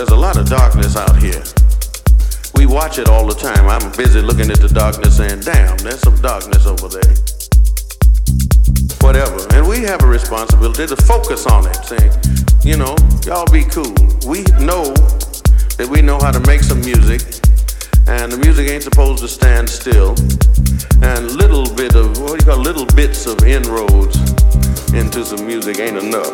there's a lot of darkness out here. We watch it all the time. I'm busy looking at the darkness saying, damn, there's some darkness over there. Whatever. And we have a responsibility to focus on it, saying, you know, y'all be cool. We know that we know how to make some music, and the music ain't supposed to stand still. And little bits of inroads into some music ain't enough.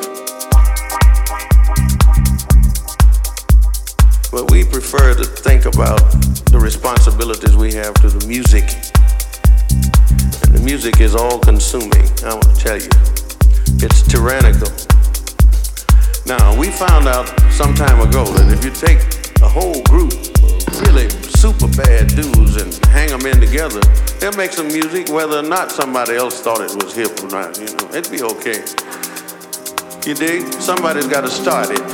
But we prefer to think about the responsibilities we have to the music. And the music is all-consuming, I want to tell you. It's tyrannical. Now, we found out some time ago that if you take a whole group of really super bad dudes and hang them in together, they'll make some music whether or not somebody else thought it was hip or not, you know. It'd be okay. You dig? Somebody's got to start it.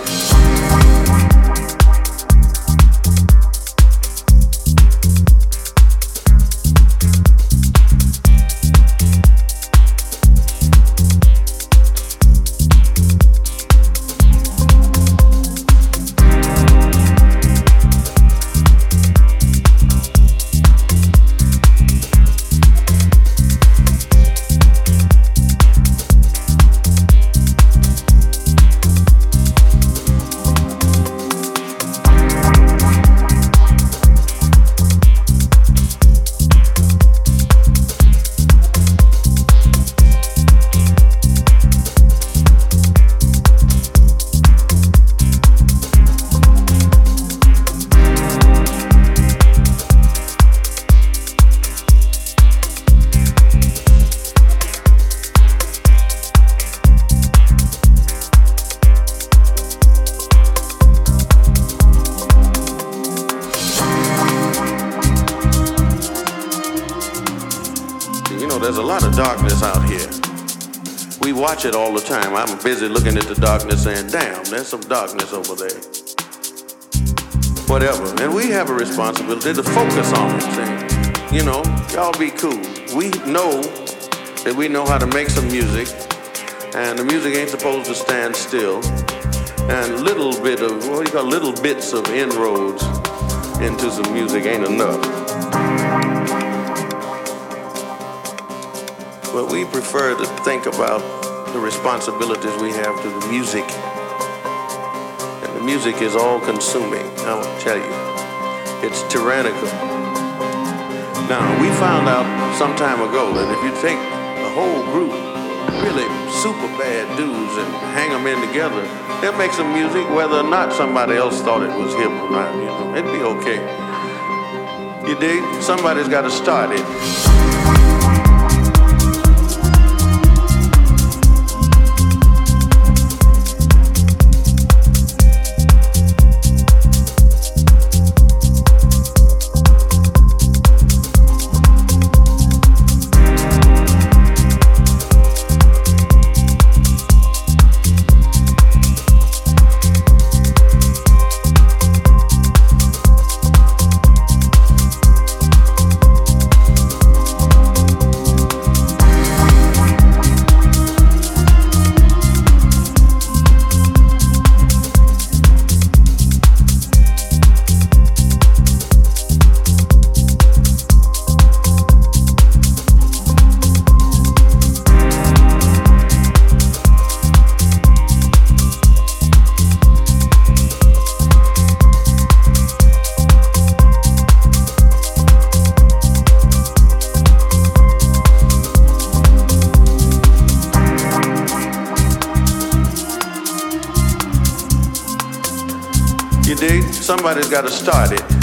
There's a lot of darkness out here. We watch it all the time. I'm busy looking at the darkness saying, damn, there's some darkness over there. Whatever. And we have a responsibility to focus on it, saying, you know, y'all be cool. We know that we know how to make some music, and the music ain't supposed to stand still. And little bits of inroads into some music ain't enough. But we prefer to think about the responsibilities we have to the music. And the music is all-consuming, I want to tell you. It's tyrannical. Now, we found out some time ago that if you take a whole group of really super bad dudes and hang them in together, they'll make some music whether or not somebody else thought it was hip or not, you know. It'd be okay. You dig? Somebody's got to start it. You dig? Somebody's got to start it.